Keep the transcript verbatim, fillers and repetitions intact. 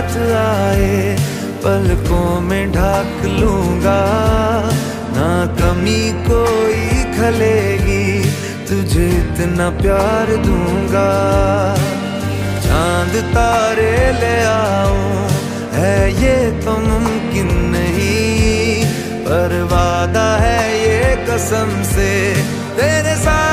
साथ आए पलकों में ढाक लूंगा, ना कमी कोई खलेगी, तुझे इतना प्यार दूंगा। चांद तारे ले आऊं है ये तो मुमकिन नहीं, पर वादा है ये कसम से तेरे साथ